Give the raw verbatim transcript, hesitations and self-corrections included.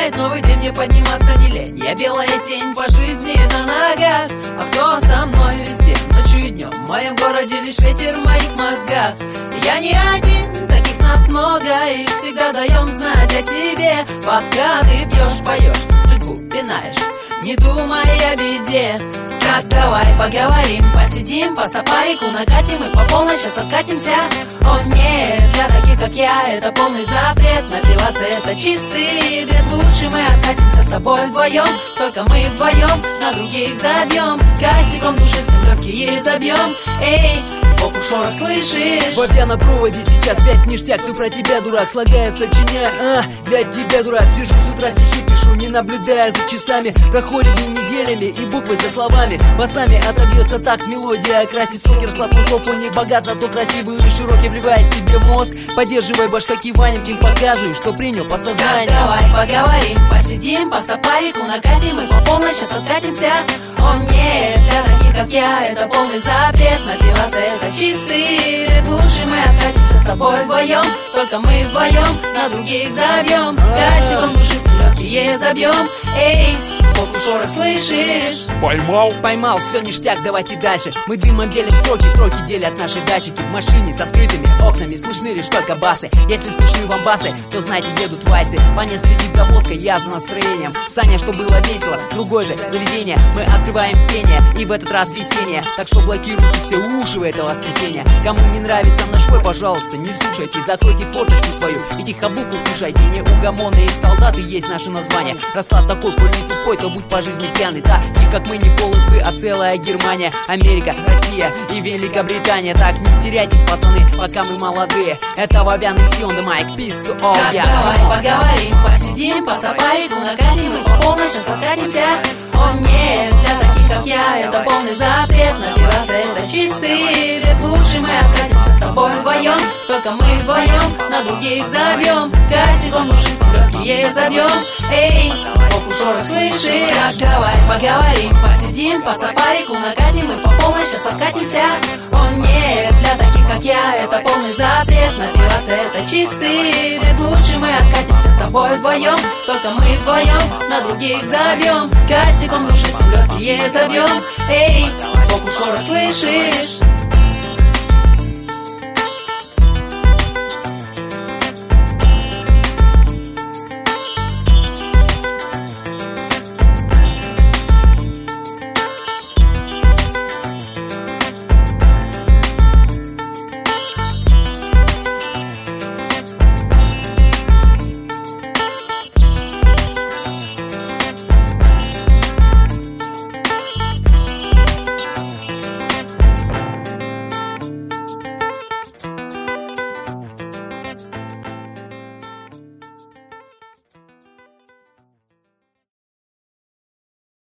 начинает новый день мне подниматься не лень. Я белая тень по жизни на ногах. А кто со мной везде, ночью и днем? В моем городе лишь ветер в моих мозгах. Я не один, таких нас много, и всегда даем знать о себе. Пока ты пьешь, поешь, судьбу пинаешь, не думай о беде. Так давай поговорим, посидим, по стопарику накатим и по полной сейчас откатимся. О нет, для таких как я это полный запрет. Напиваться это чистый бред. Лучше мы откатимся с тобой вдвоем, только мы вдвоем на других забьем. Косяком душистым легкие забьем. Эй, сбоку шорох слышишь? Вот я на проводе сейчас, весь ништяк, все про тебя, дурак, слагая, сочиняя, а, для тебя, дурак, сижу с утра стихи пишу, не наблюдая за часами. Проходят дни неделями и буквы за словами. Басами отобьется так мелодия, окрасит сокер, сладких слов, он не богат, зато красивый и широкий, вливаясь тебе в мозг. Поддерживай башка киванием, кем показываю, что принял подсознание. Так давай поговорим, посидим, по стопарику накатим и по полной сейчас откатимся. О нет, для таких как я это полный запрет. Напиваться это чистый бред. Лучше мы откатимся с тобой вдвоем, только мы вдвоем на других забьем. Косяком душистым легкие забьем. Эй, сбоку шорох слышишь? Поймал? Поймал, все ништяк, давайте дальше. Мы дымом делим строки, строки делят наши датчики. В машине с открытыми окнами слышны лишь только басы. Если слышны вам басы, то знайте, едут вальсы. Ваня следит за водкой, я за настроением. Саня, что было весело, другой же за везение. Мы открываем пение, и в этот раз весеннее. Так что блокируйте все уши в это воскресенье. Кому не нравится наш вой, пожалуйста, не слушайте. Закройте форточку свою и тихо букву кушайте. Неугомонные солдаты есть наше название. Расклад такой, коль не тупой, то будь по жизни пьяный. Так, и как мы не полосы, а целая Германия, Америка, Россия и Великобритания. Так, не теряйтесь, пацаны, пока мы молодые. Это Вовян эм си on the mic, peace to all, yeah. Давай поговорим, посидим, по стопарику накатим и по полной сейчас откатимся. О нет, для таких как я это полный запрет. Напиваться это чистый бред. Лучше мы откатимся с тобой вдвоем, только мы вдвоем на других забьем. Косяком душистым легкие забьем. Эй, сбоку шорох слышишь? Так давай поговорим, посидим, по стопарику накатим и по полной сейчас откатимся. О нет, для таких как я это полный запрет. Напиваться это чистый бред. Лучше мы откатимся с тобой вдвоем, только мы вдвоем на других забьем. Косяком душистым легкие забьем. Эй, сбоку шорох слышишь?